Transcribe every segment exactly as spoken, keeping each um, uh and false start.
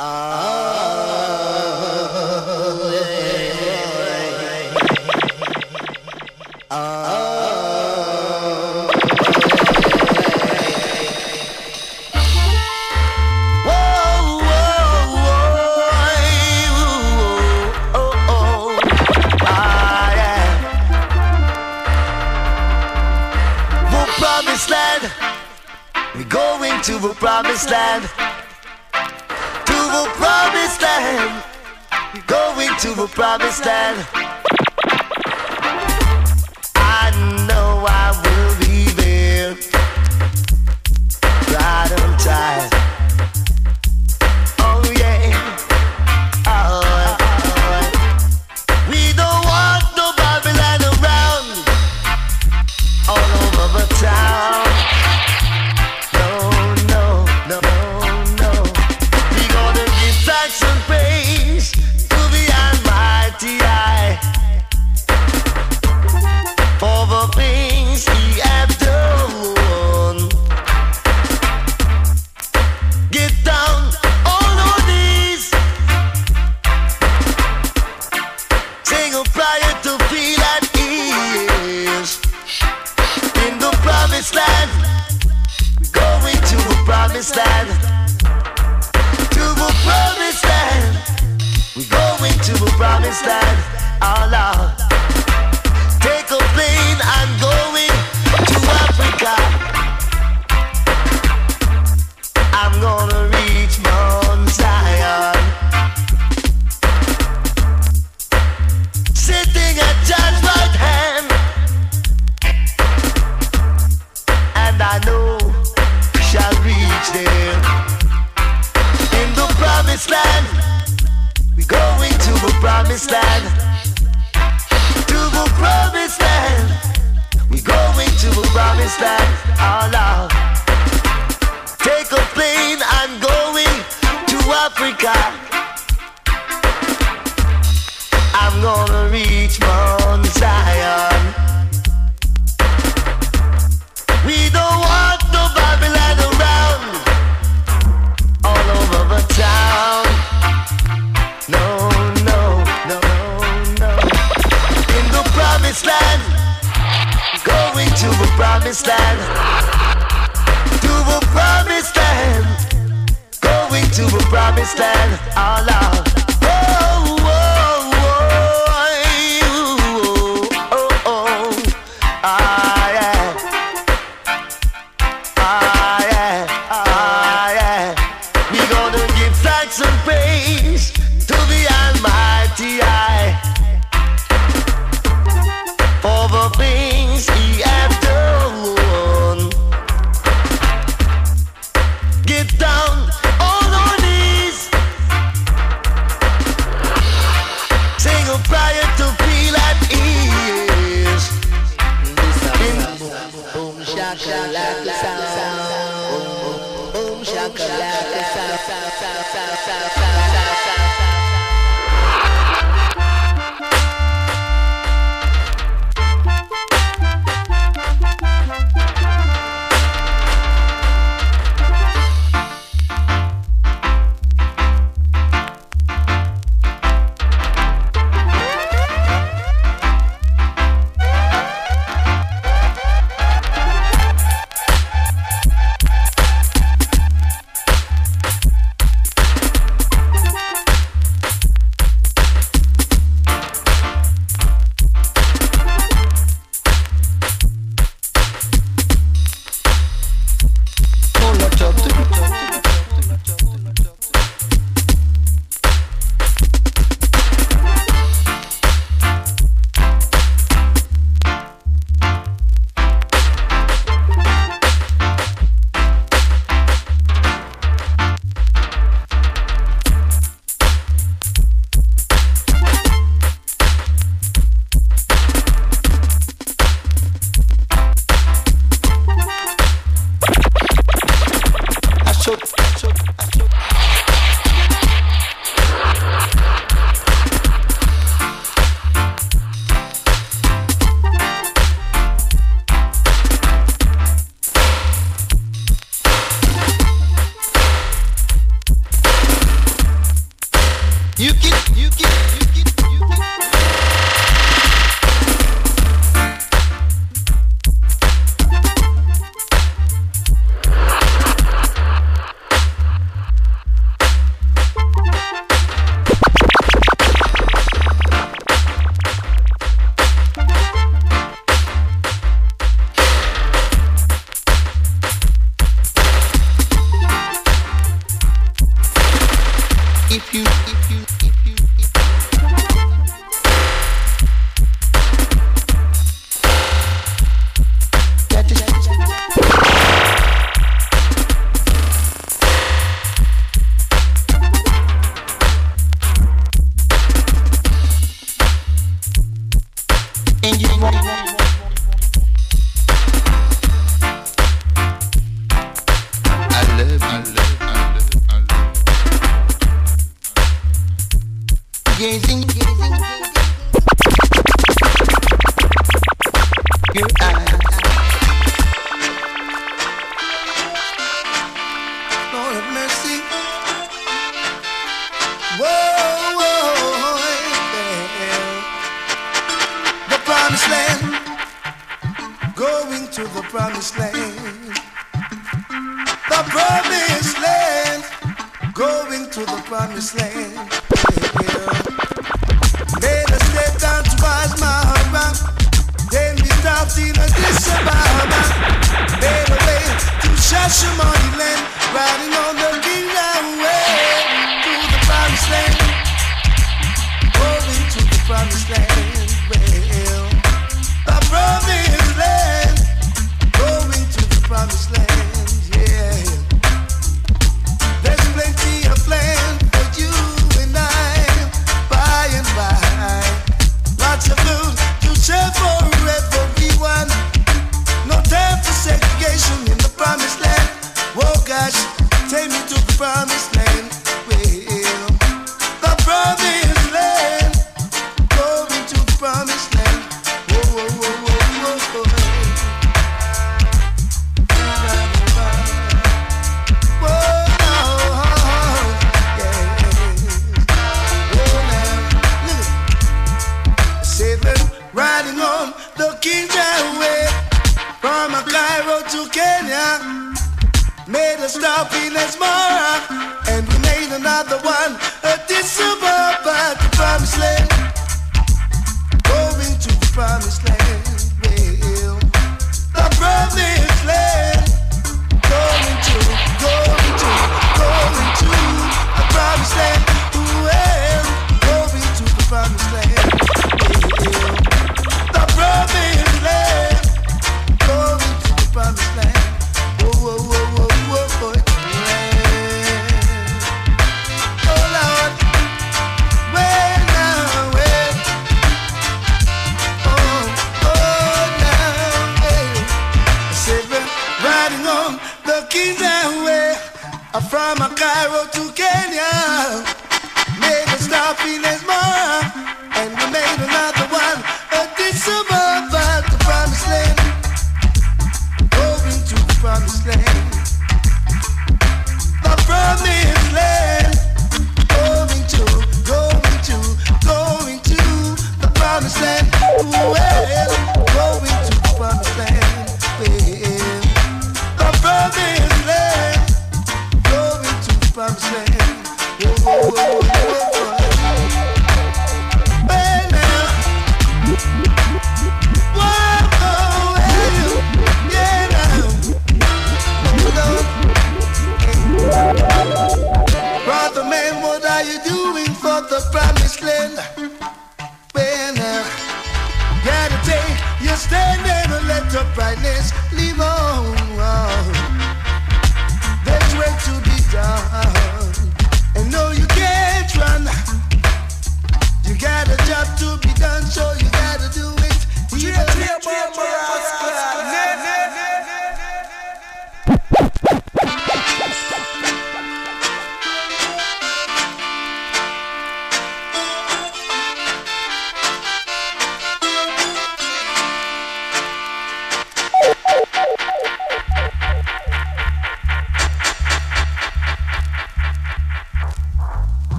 To the promised land, to the promised land, going to the promised land. I know I will be there, right on time. Oh yeah, oh, oh. We don't want no Babylon around, all over the town. Land, to the promised land, we going to the promised land. Oh Lord, take a plane and going to Africa. I'm gonna reach Mount Zion, sitting at God's right hand, and I know shall reach there. In the promised land, we going to the promised land. To the promised land, we going to the promised land. Oh Lord, take a plane and going to Africa. I'm gonna reach Mount Zion. We don't want no Babylon around, all over the town. No, no, no, no. In the promised land, going to the promised land. To the promised land, going to the promised land. Oh Lord. You can, you can, you can, you can. If you, if you, if you, if you. That is, and you want, I love, I love, I love, I love. Gazing, gazing, gazing, your eyes. Lord have mercy. Whoa, whoa, yeah. The promised land. Going to the promised land. The promised land. Going to the promised land. Yeah. Made us step down towards Mahara. Then we stopped in Addis Ababa. Made a way to Shashamani land. Riding on the kingdom way to the promised land. Going to the promised land. Well, the promised land. Going to the promised land. Yeah. There's plenty of land for you and I. By and by, lots of food to share for everyone. No time for segregation in the promised land. Whoa, gosh, take me to the promised land. Well, the promised land, going to the promised land. Whoa, whoa, whoa, whoa, whoa, whoa. Riding on the Kingdom Way from Cairo to Kenya. Made a stop in Asmara, and we made another one at Addis Ababa, the promised land. Going to the promised land. Well, the promised land. Going to, going to, going to the promised land. Well, going to the promised land. Well, the promised land, going to the promised land. Whoa, whoa, whoa, whoa, whoa, whoa, land. Oh Lord, where now, where? Oh, oh now, where? I said we're riding on the Kingdom Way from Cairo to Kenya. Made a stop in Asmara, and we made another one. Addis Ababa, the promised land. Going to the promised land. The promised land. Going to, going to, going to the promised land. Well, going to the promised land. Well, the promised land. Going to the promised land. Whoa, whoa, whoa, whoa, whoa. Brother man, what are you doing for the promised land? Well, now, gotta take your stand and let your brightness live on. There's work to be done, and no, you can't run. You got a job to be done, so you gotta do it.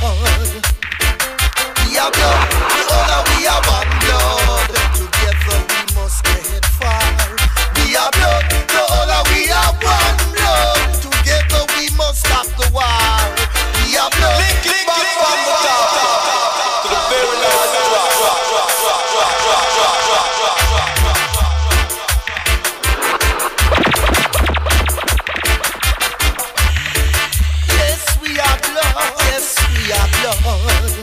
We are blood, the other we are one blood. Together we must get far. We are blood, the other we are one blood. Together we must stop the war. We are blood, link, link, back link, from the top to the very last drop, drop, drop, drop, drop, drop, drop, drop, drop, drop, drop. Yes, we are blood. Yes, we are blood.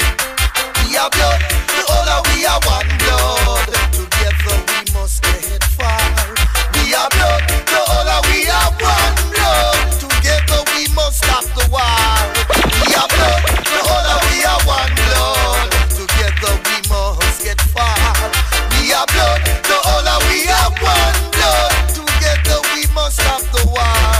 We are blood, the other we are one blood. Together we must get far. We are blood, the other we are one blood. Together we must stop the war. We are blood, the other we are one blood. Together we must get far. We are blood, the other we are one blood. Together we must stop the war.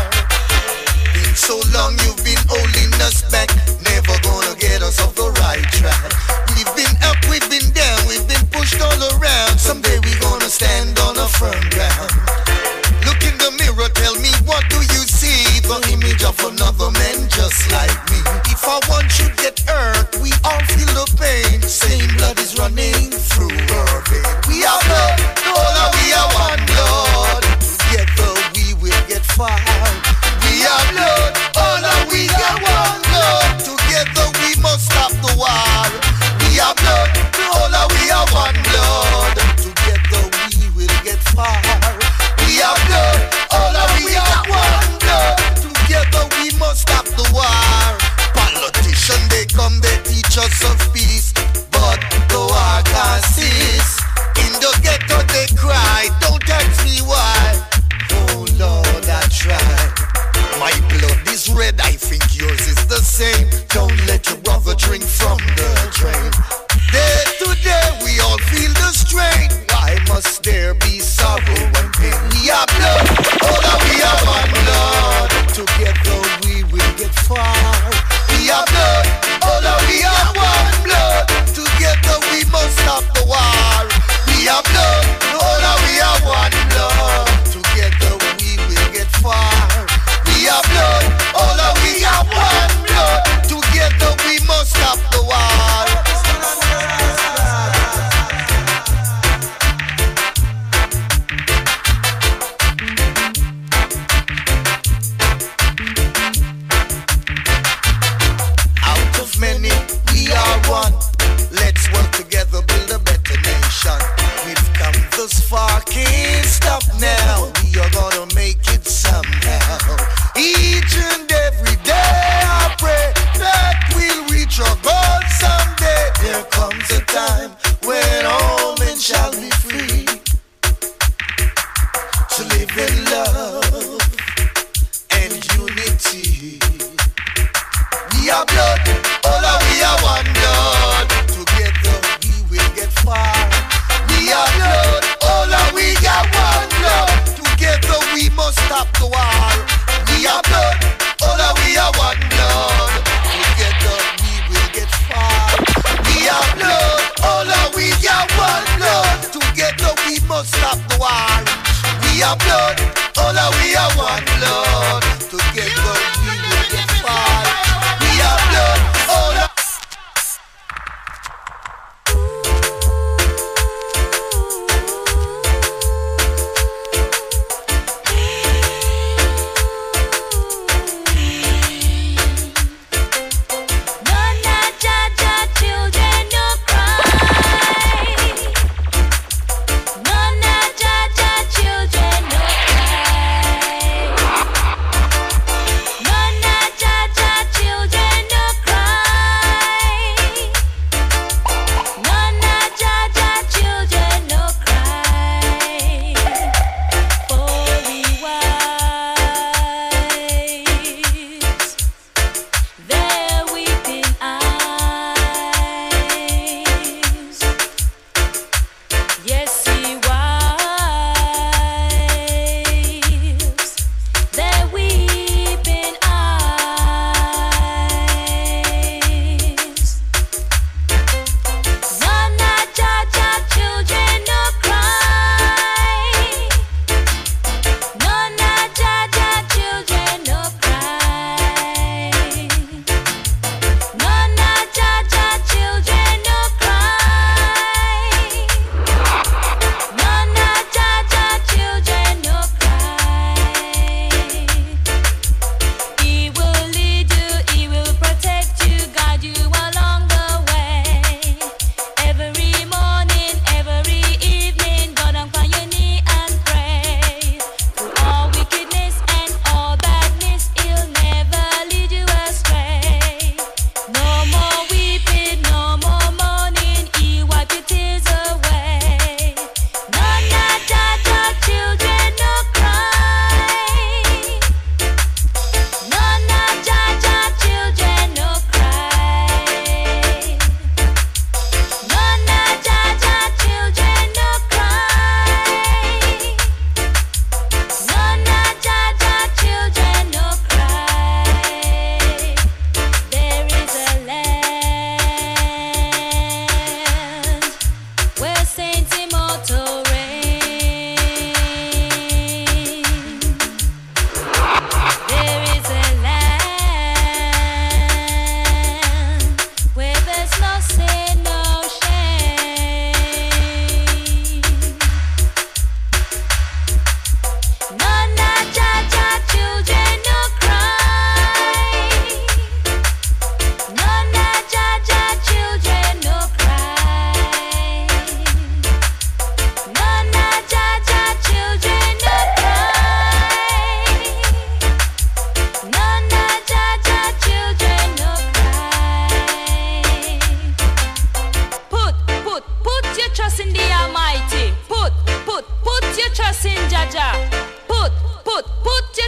Been so long you've been holding us back, never gonna get us off the right track. We've been up, we've been down, we've been pushed all around. Someday we gonna stand on a firm ground. Look in the mirror, tell me what do you see? The image of another man just like me. If our one should get hurt, we all feel the pain. Same blood is running through our veins. We are blood, all of we are one blood. Together we will get far. We are blood, all of we are one blood. Together we must stop the war. We are blood, all of we are one blood. Together we will get far. We are blood, all of we are one blood. Together we must stop the war. Politicians they come, they teach us of peace, but the war can't cease. In the ghetto they cry, don't ask me why. Oh Lord, I try. My blood is red, I think yours is the same. Don't let your brother drink from the drain. Day to day we all feel the strain. Why must there be sorrow and pain? We are blood, all of we are one blood. Together we will get far. We are blood, all of we are one blood. Together we must stop the war. We are blood, all of we are one blood. Together we will get far. We are blood, all of we are one blood. Together we must stop the war. Out of many, we are one. Let's work together, build a better nation. We've come this far, can't stop now. We are gonna make it somehow. Each and every day I pray that we'll reach our goal someday. There comes a time when all men shall be free to live in love and unity. We are blood, all of we are one blood. Together we will get far. We are blood, all of we are one blood. Together we must stop the war. We are blood, all of we are one blood. Together we will get far. We are blood, all of we are one blood. Together we must stop the war. We are blood, all of we are one blood. Together we will get far. We are blood, all of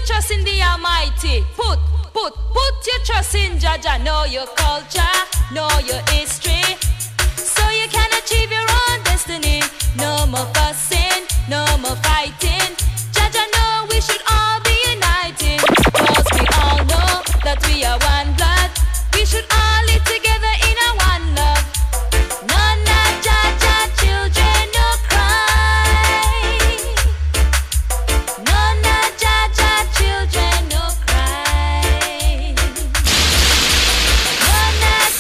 your trust in the Almighty. Put, put, put your trust in Jaja. Know your culture, know your history, so you can achieve your own destiny. No more fussing, no more fighting. Jaja know we should all be united, cause we all know that we are one blood. We should all live together in a one love. None of Jaja children no cry. None of Jaja children no cry. None of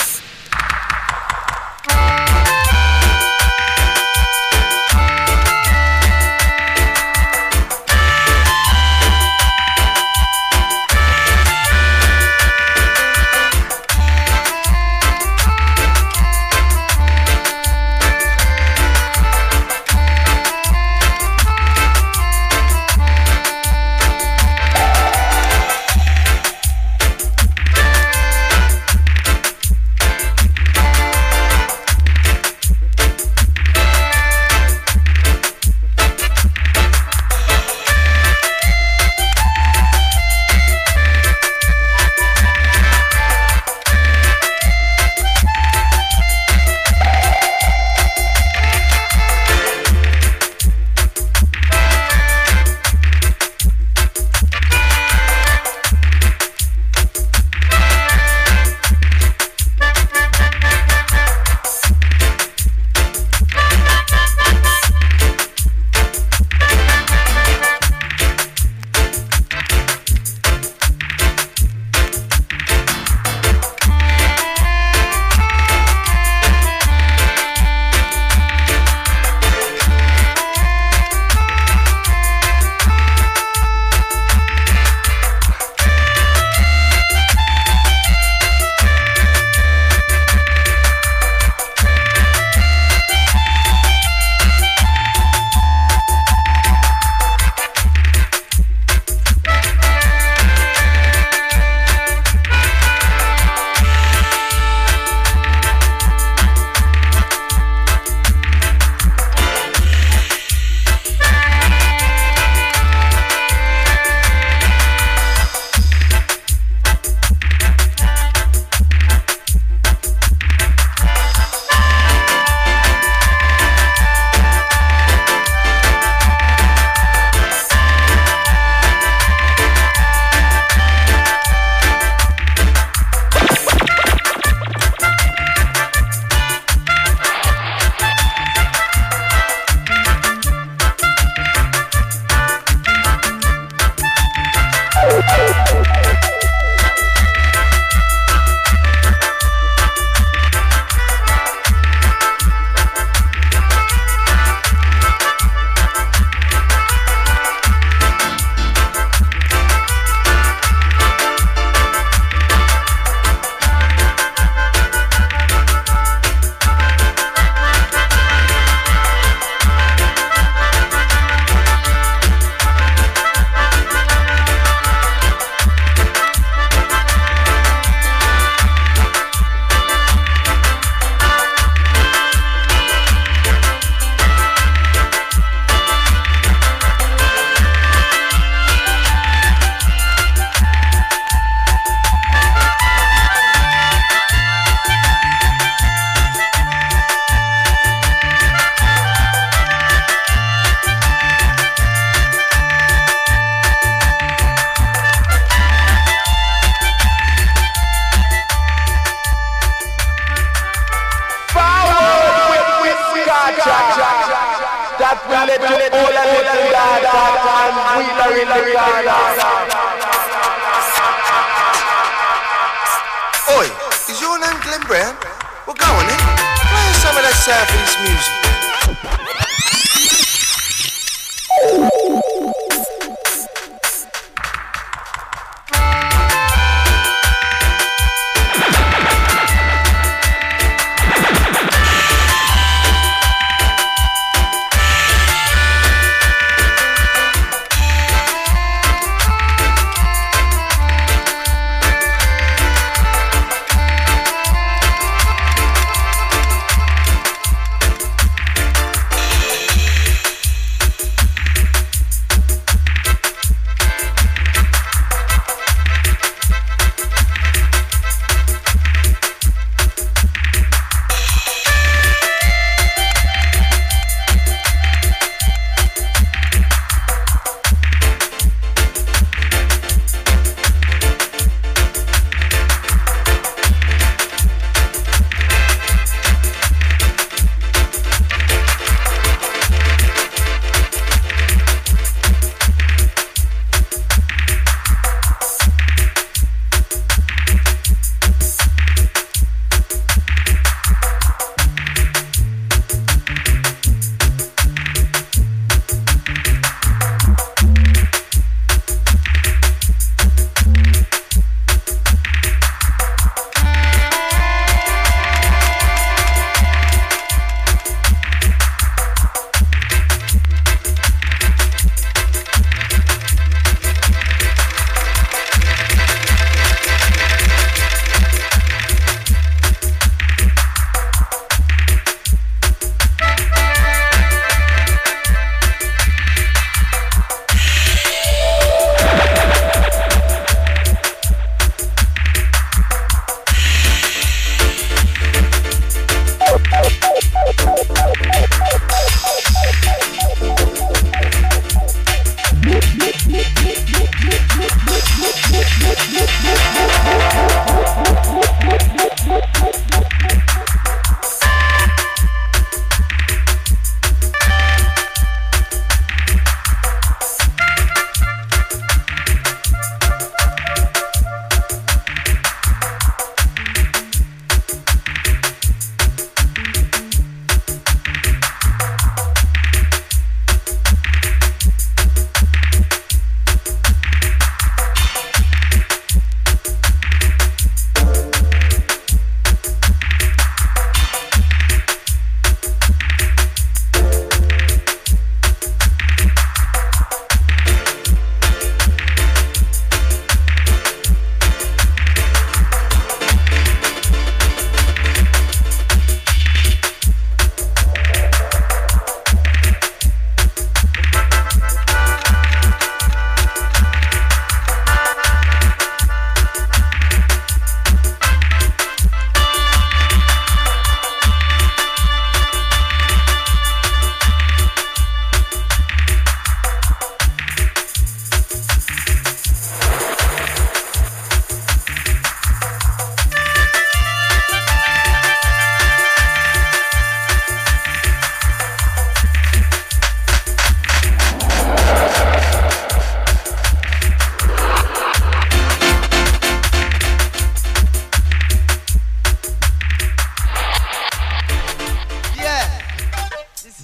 Oi, is your name Glenn Brown? Well, go on then. Play us some of that Southeast music.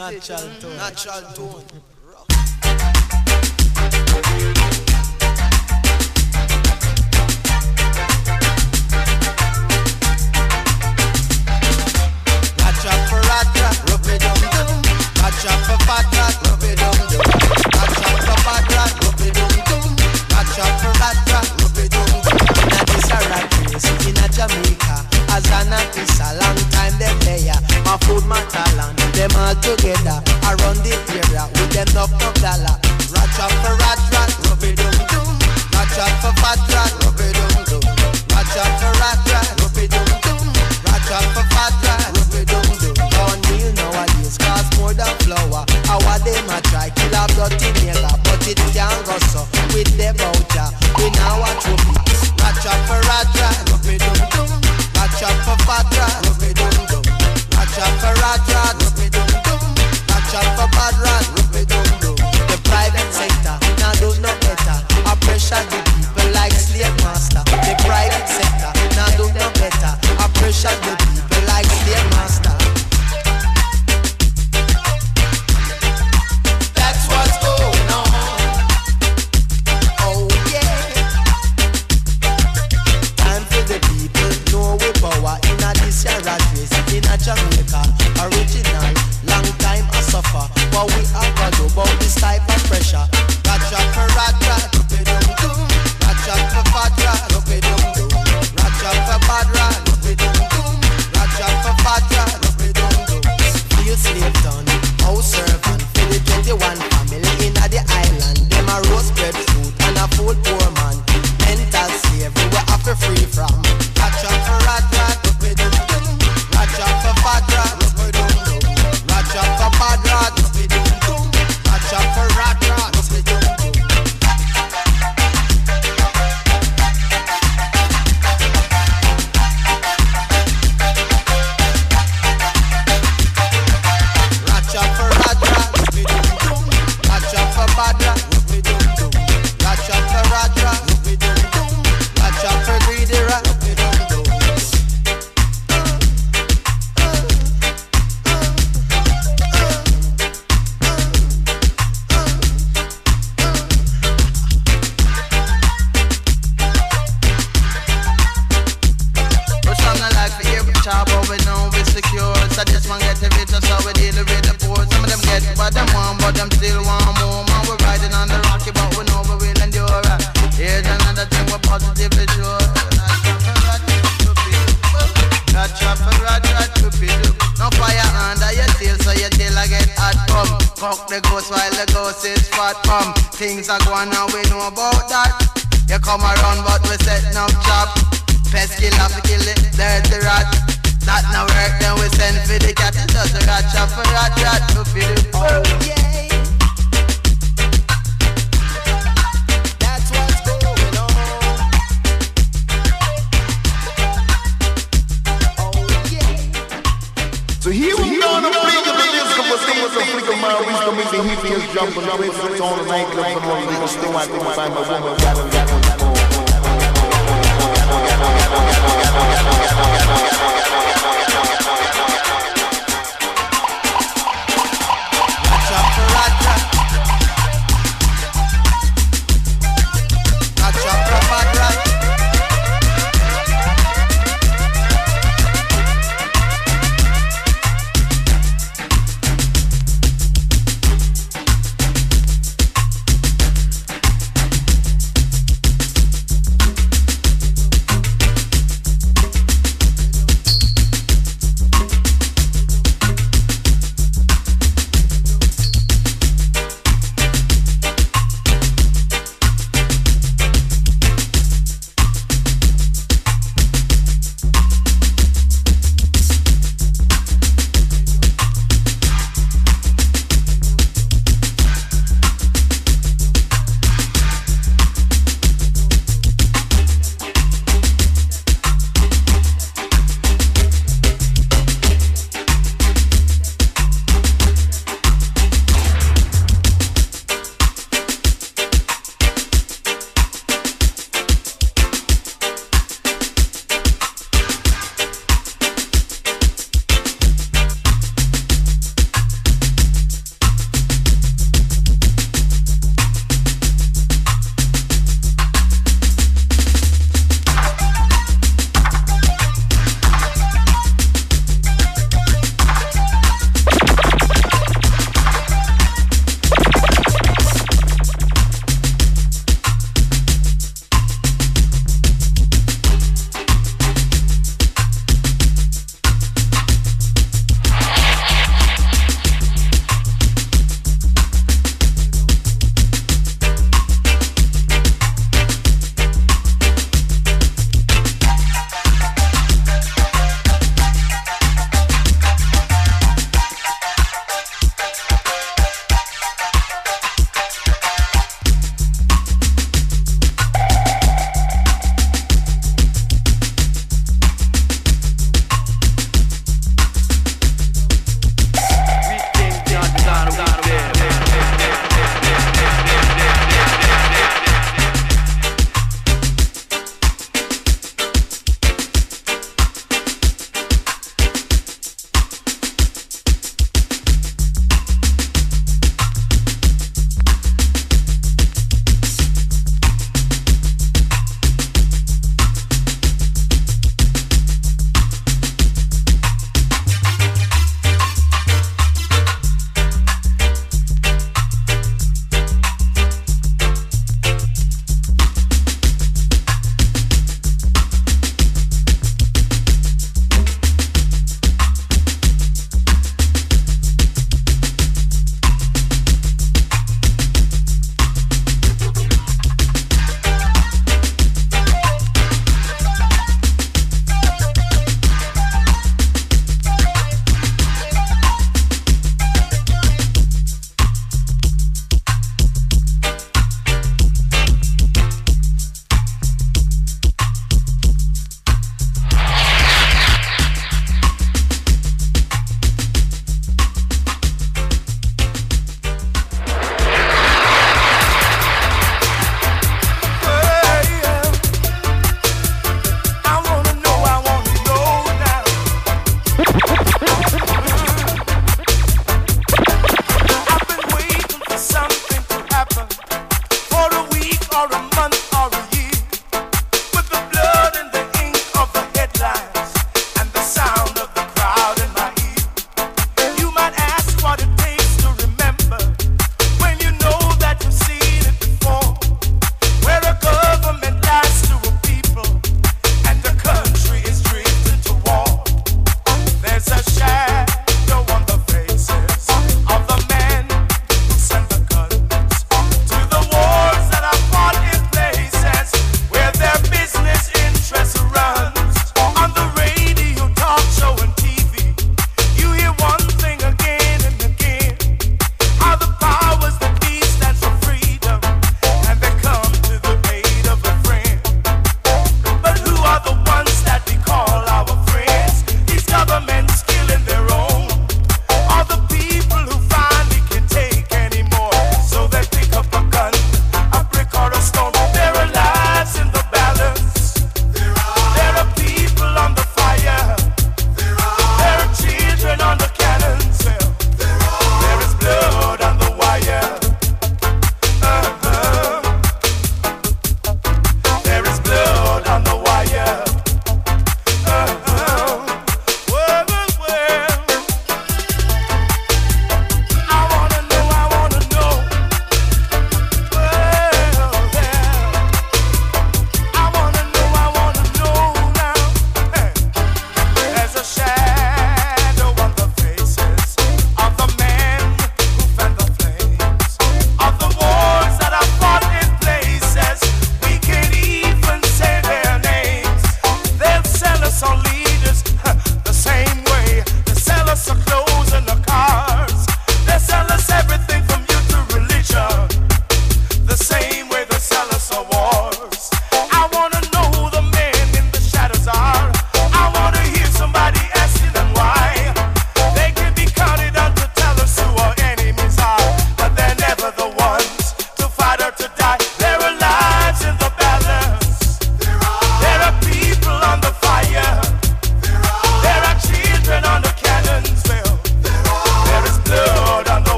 Natural tone. Natural tone. Ratcha for ratcha, rub it dum dum. Ratcha for fat rat, rub it dum dum. Ratcha for fat rat, rub it dum dum. Ratcha for ratcha, rub it dum dum. Inna this a rat race inna Jamaica, as an artist a long time them there. My food, my talent, them all together around the area with them knock no dollar. Ratcha for rat rat, rub it dum dum. Ratcha for fat rat, rub it dum dum. Ratcha for rat rat, rub it dum dum. Ratcha for fat rat, rub it dum dum. Corn meal nowadays cost more than flour. How them a try kill a bloody nigga, but it can't go so with the voucher. We now a trophy. Ratcha for rat rat, rub it dum dum. Ratcha for fat rat, rub it dum dum. Ratcha for rat rat, rub it dum dum. Ratcha for bad rat, rub it dum dum. The private sector now do no better. I pressure the people like slave master. The private sector now do no better. I pressure the people like slave master. That's what's going on. Oh yeah. Time for the people know we power in a this year rat race in a Jamaica. Original, long time I suffer, but we are gonna do about this type of pressure. Ratcha for rat rat, rub it dum dum. Ratcha for fat rat, rub it dum dum. Ratcha for bad rat, rub it dum dum. Ratcha for fat rat, rub it dum dum. Feel slave done, house servant for the twenty-one family in a the island. Them a roast bread fruit and a full poor man. Mental slavery we have to free from. Ratcha for rat rat, rub it dum dum. Ratcha for fat rat, rub it dum dum. Ratcha for bad rat, rub it dum dum. Ratcha for rat rat, rub it dum dum. Ratcha for rat rat, rub it dum dum. Ratcha for bad rat, rub it dum dum. Ratcha for rat rat, rub it dum dum. Ratcha for greedy rat, rub it dum dum. Job over now we secure. So this one get the rich, so we deal with the poor. Some of them get what them want, but them still want more. Man, we're riding on the rocky, but we know we will endure. Here's another thing we're positively sure. Ratcha for rat rat, stupid. No fire under your tail, so your tail I get hot come. Fuck the ghost while the ghost is fat come. Things are going on, we know about that. You come around, but we setting up shop. Pest kill off to kill it, dirty rat. That no work, then we send for the cat. It does a rat shot for rat rat to feed it. Oh yeah. That's what's going on. Oh yeah. So here we go on the flick of the disc of a thing with a flick of my wrist to make the hippies jump on the way to the on the nightclub and all the still I think find my woman gathering gathering gathering.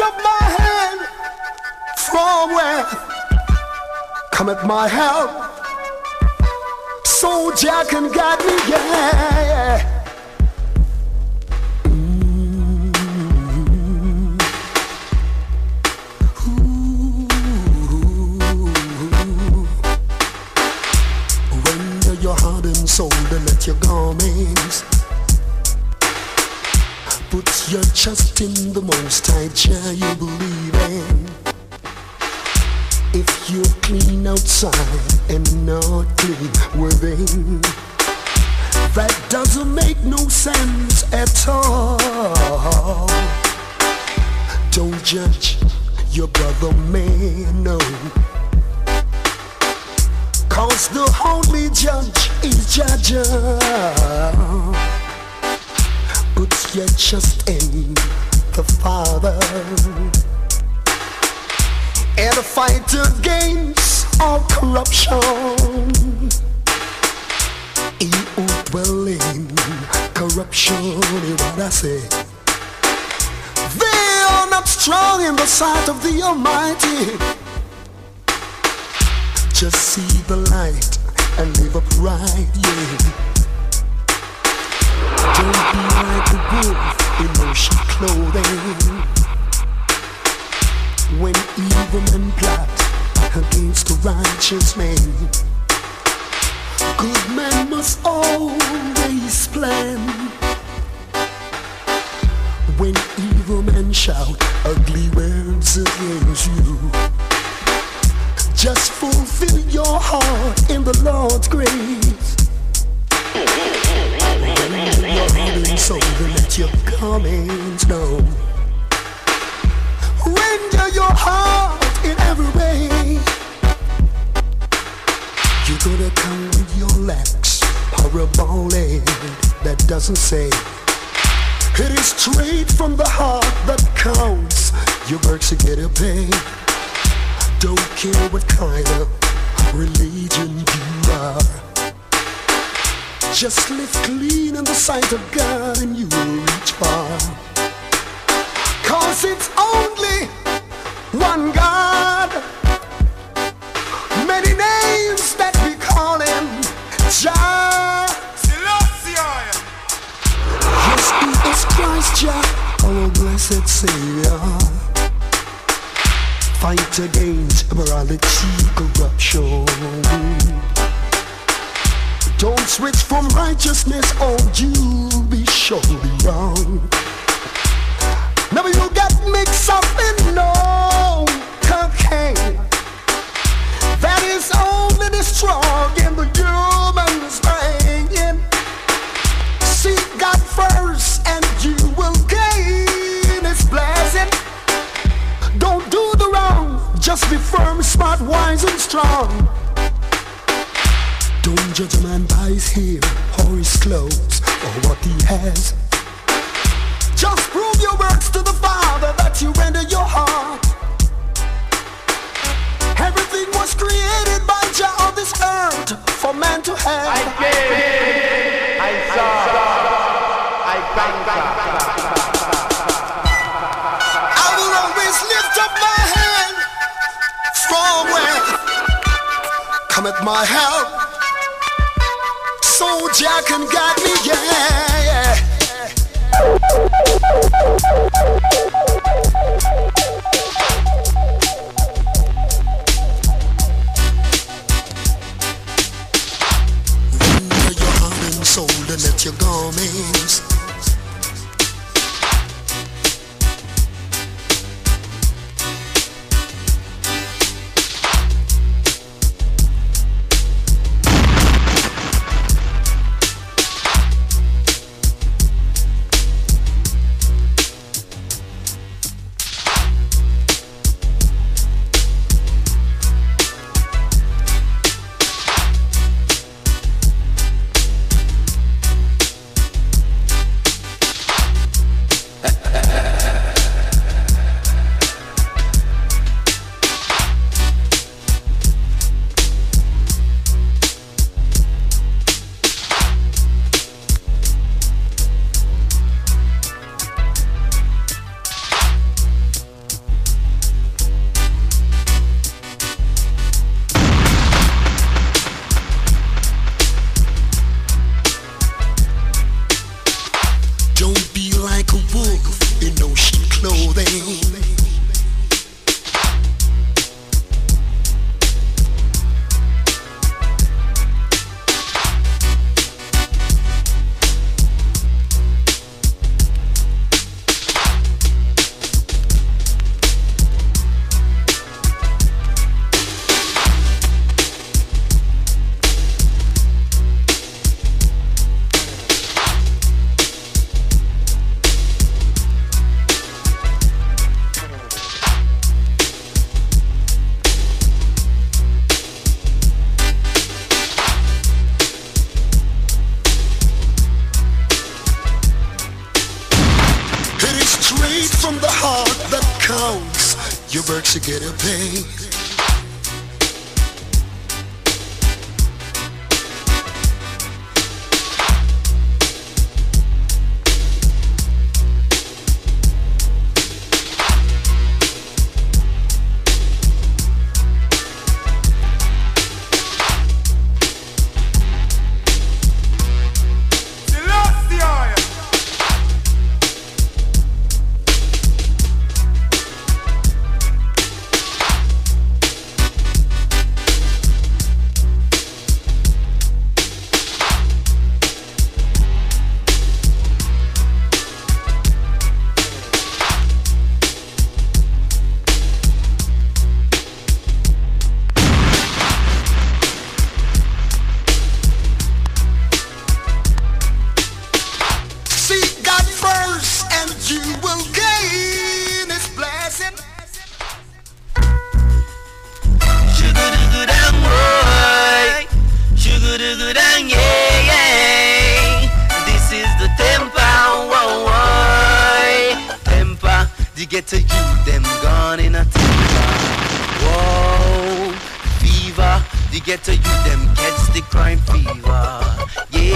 up my hand, from where cometh my help? So Jah can guide me, yeah. Soul and let your garments. Put your trust in the Most High Jah you believe in. If you're clean outside and not clean within, that doesn't make no sense at all. Don't judge your brother, man, no. Cause the only judge is Jah. Put your trust in the Father and fight against all corruption. He who dwell in corruption is what I say. They are not strong in the sight of the Almighty. Just see the light and live upright, yeah. Don't be like the wolf in no sheep clothing. When evil men plot against the righteous man, good men must always plan. When evil men shout ugly words against you, just fulfill your heart in the Lord's grace. When your heart and soul, then let your comments know. Render your heart in every way. You're gonna come with your lacks or a ballad that doesn't say. It is straight from the heart that counts. Your works to get a pay. Don't care what kind of religion you are. Just live clean in the sight of God and you will reach far. Cause it's only one God. Many names that we call him Jah. Yes, he is Christ Jah, our blessed Savior. Fight against immorality, corruption. Don't switch from righteousness or you'll be surely wrong. Never you get mixed up in no cocaine. That is only destroying the human brain. Seek God first and you will gain His blessing. Don't do the wrong, just be firm, smart, wise and strong. Don't judge a man by his hair or his clothes or what he has. Just prove your works to the Father that you render your heart. Everything was created by Jah on this earth for man to have. I came, I saw, I conquered. I will always lift up my hand, from where cometh my help. So Jah can guide me, yeah, yeah. Render your heart and soul and let your garments. wolf in ocean clothing. You work to get a pay. Get to you, them gone in a temper. Whoa, fever. To get to you, them catch the crime fever. Yeah,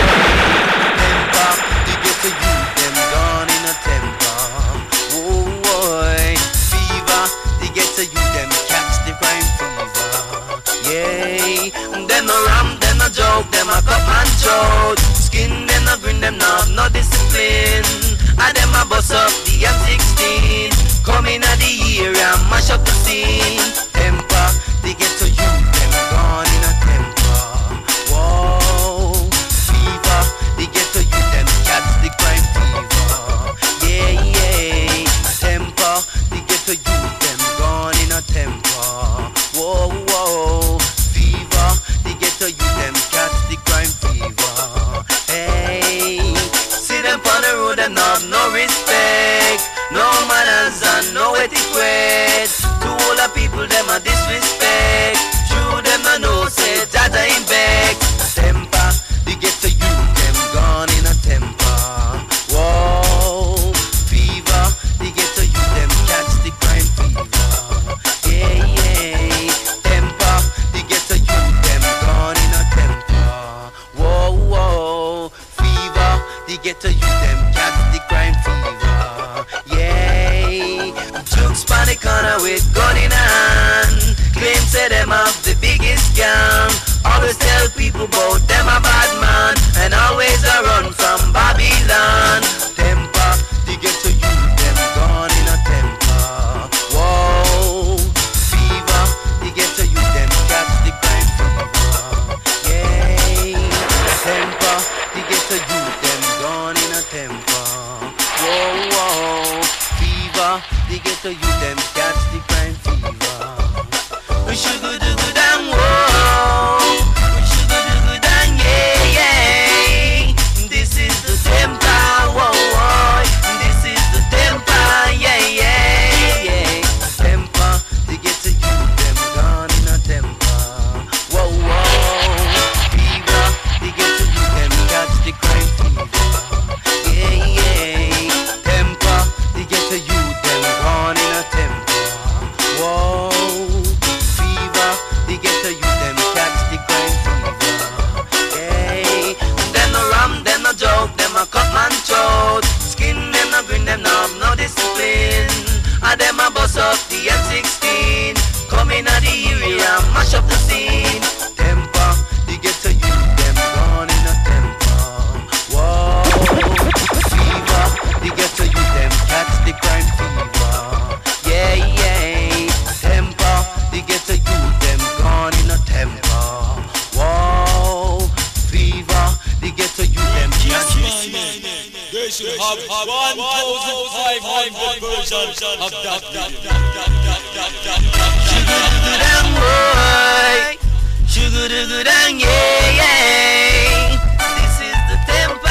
temper. To get to you, them gone in a temper. Whoa, boy, fever. To get to you, them catch the crime fever. Yeah, them no ram, them no joke, them a cut man throat. Skin them no grin, them no have no discipline. And them a bust up the M sixteen. Come in at the year and mash up the scene. Temper, they get to you, them gone in a temper. Whoa, fever, they get to you, them catch the crime fever. Yeah, yeah, temper, they get to you, them gone in a temper. Whoa, whoa, fever, they get to you, them catch the crime fever. Hey, see them on the road and have no respect, no manners and no etiquette. To all the people them a disrespect. True them no know say Jaja in back. Temper, they get to you, them gone in a temper. Whoa, fever, they get to you, them catch the crime fever. Yeah, yeah, temper, they get to you, them gone in a temper. Whoa, whoa, fever, they get to you, them catch the crime fever. Yeah, jokes on the corner with gun in hand. Claim say them have the biggest gang. Always tell people about them a bad man, and always a run from Babylon. Temper, they get to you, them gone in a temper. Whoa, fever, they get to you, them catch the crime fever. Yeah, temper, they get to you, them gone in a temper. Whoa, whoa, fever, they get to you, them catch the crime fever. We should go do good and whoa, we should go do good and yeah, yeah. This is the temper, whoa, whoa. This is the temper, yeah, yeah, yeah. Temper, they get to you, them gone in a temper. Whoa, whoa, fever, they get to you, them catch the crime fever. Yeah, yeah, temper, they get to you, them gone in a temper. Whoa, fever, they get to you, them catch the crime fever. Hey, them no ram, them no joke, them a cut man throat. Skin them no grin, them no have no discipline. And them a bust up the M sixteen. Come in at the area and mash up the scene. Temper, they get to you, them gone in a temper. Whoa, fever, they get to you, They should have one thousand five hundred versions of that video. Sugar-doo-doo-dang, yeah, yeah. This is the tempo.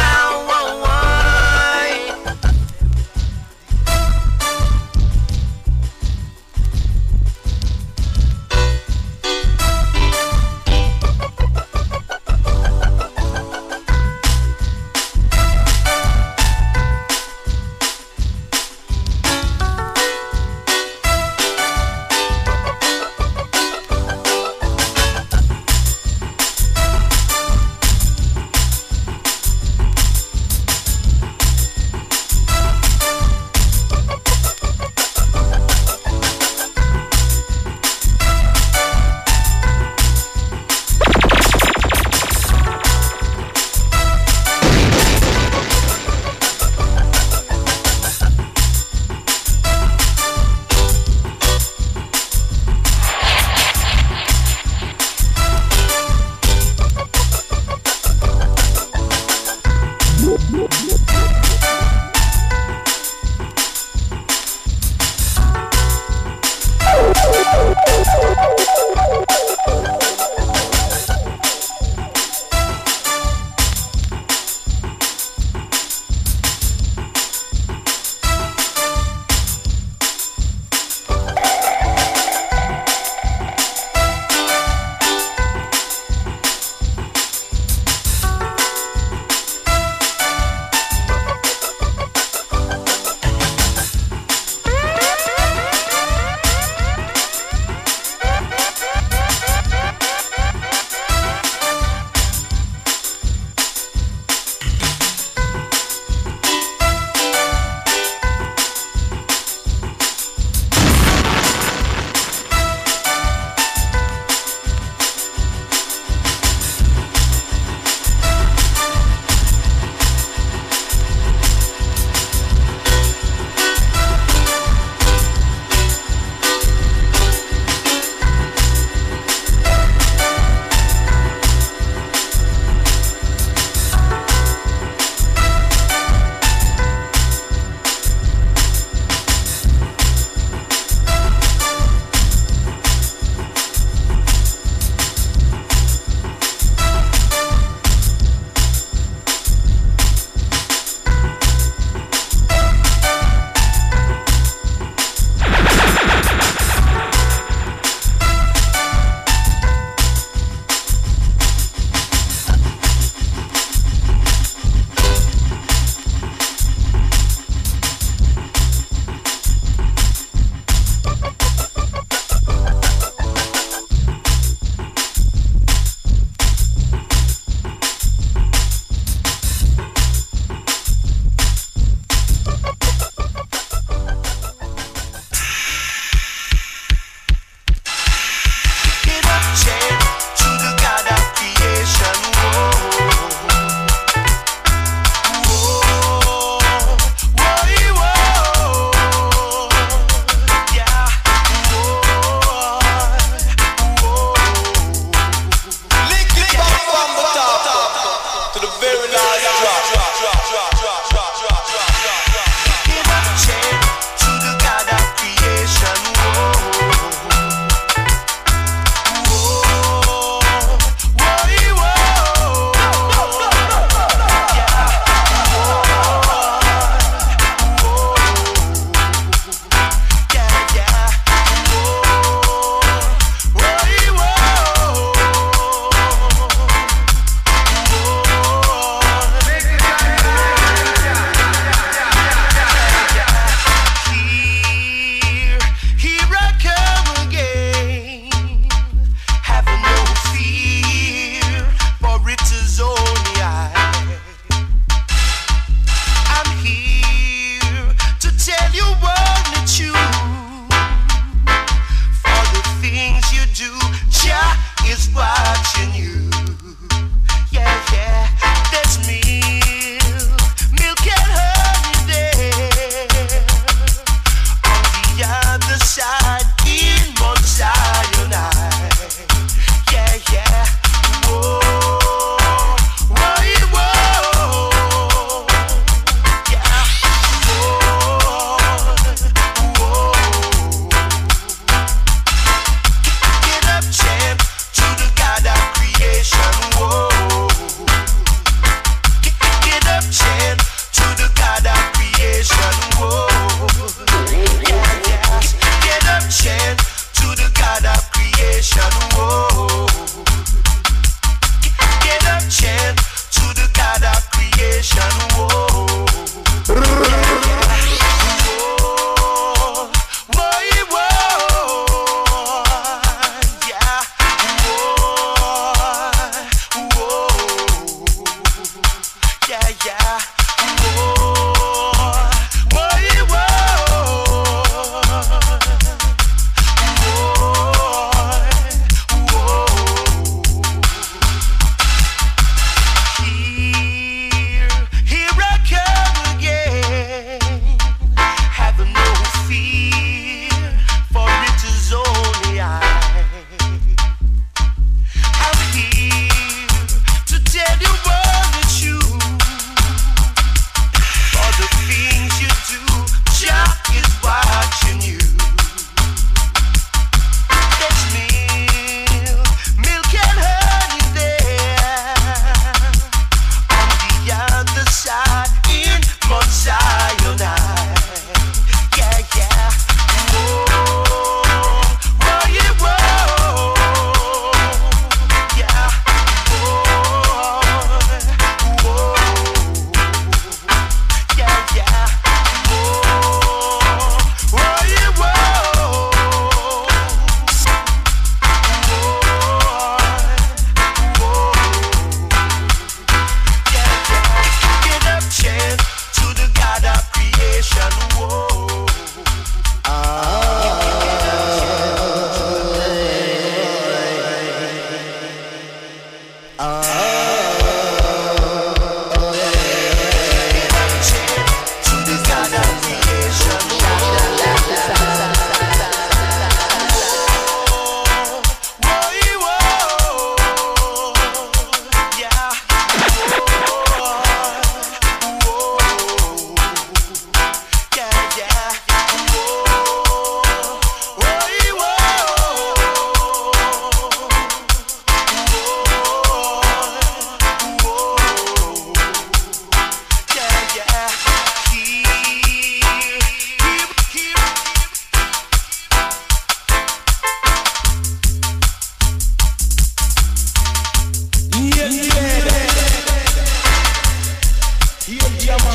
creation. Whoa. Yeah, man.